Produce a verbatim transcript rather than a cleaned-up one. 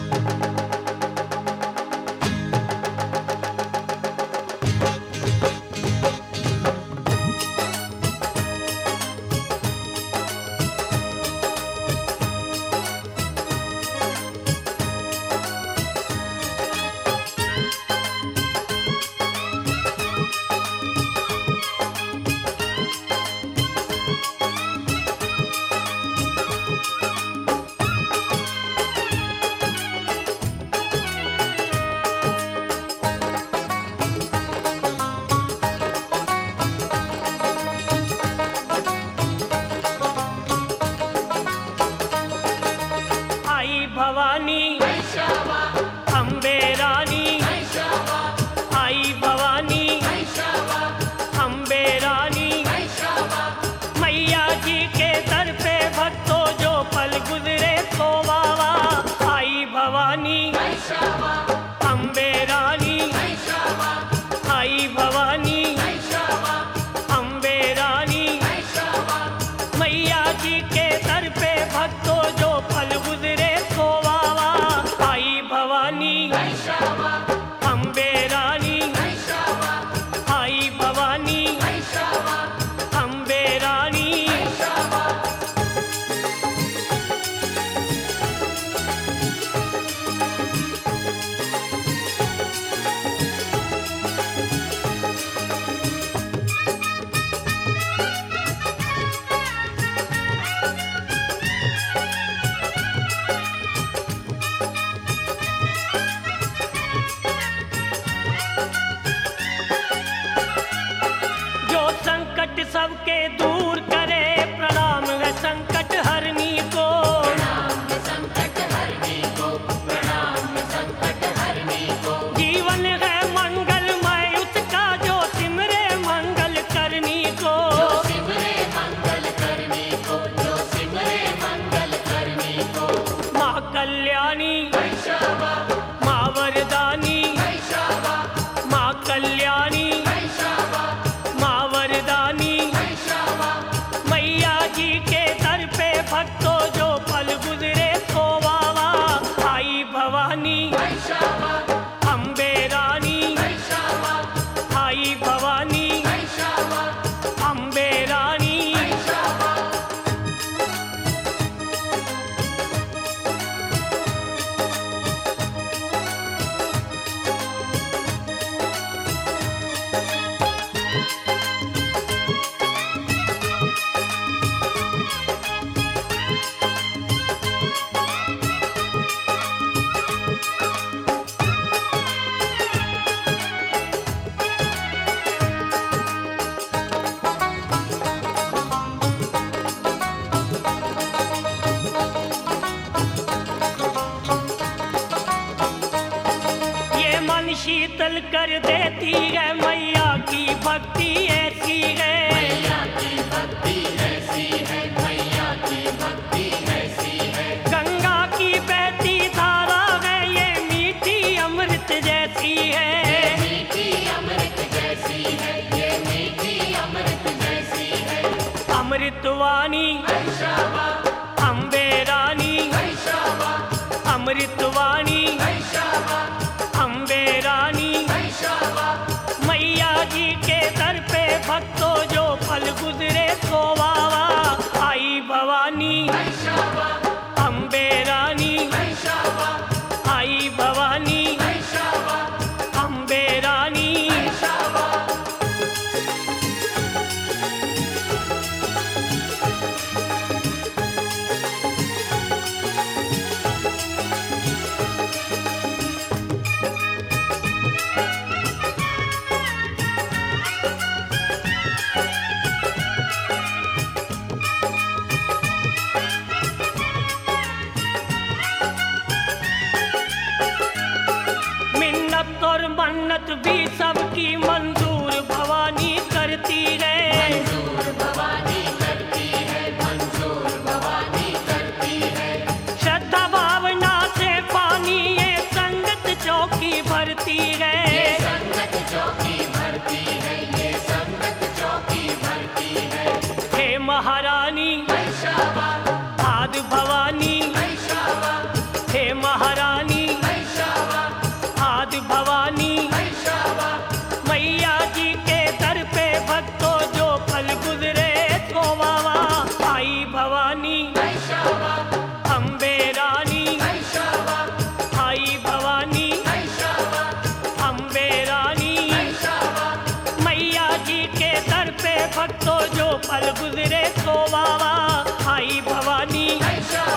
भवानी अम्बे रानी, आई भवानी अम्बे रानी, मैया जी के दर पे भक्तों जो पल गुजरे तो वावा। आई भवानी अम्बे रानी, आई भवानी अम्बे रानी, मैया जी के दर पे भक्तों जो पल गुजरे तो वावा। आई भवानी अम्बे रानी, आई भवानी अम्बे रानी। संकट सबके दूर करे, प्रणाम है संकट हरनी को, प्रणाम है संकट हरनी को, प्रणाम है संकट हरनी को। जीवन है मंगलमय उसका जो सिमरे मंगल करनी को, जो सिमरे मंगल करनी को, जो सिमरे मंगल करनी को। माँ कल्याणी वैशावा, माँ वरदानी, वैशावा, माँ कल्याणी वैशावा, माँ वरदानी, वैशावा, मैया जी के दर पे भक्तों जो पल गुजरे तो वावा। आई भवानी वैशावा, अम्बे रानी, वैशावा, आई भवानी वैशावा, अम्बे रानी। वैशावा। ये मन शीतल कर देती है, मैया की भक्ति ऐसी है। मैया की भक्ति ऐसी है, मैया की भक्ति ऐसी है। गंगा की बहती धारा है, ये मीठी अमृत जैसी है। ये मीठी अमृत जैसी है, ये मीठी अमृत जैसी है। अमृतवाणी वैशावा, अम्बे रानी, वैशावा, अमृतवाणी वैशावा, अम्बे रानी, वैशावा, मैया जी के दर पे भक्तों जो पल गुजरे तो वावा। आई भवानी वैशावा, अम्बे रानी, वैशावा, आई भवानी वैशावा, अम्बे रानी। वैशावा। मिन्नत और मन्नत भी सबकी मंजूर भवानी करती है। मंजूर भवानी करती है, मंजूर भवानी करती है। श्रद्धा भावना से पानी ये संगत चौकी भरती है। ये संगत चौकी भरती है, ये संगत चौकी भरती है। हे महारानी वैशावा, आदि भवानी, वैशावा, हे महारानी फल गुजरे सोवावा। आई भवानी ऐशा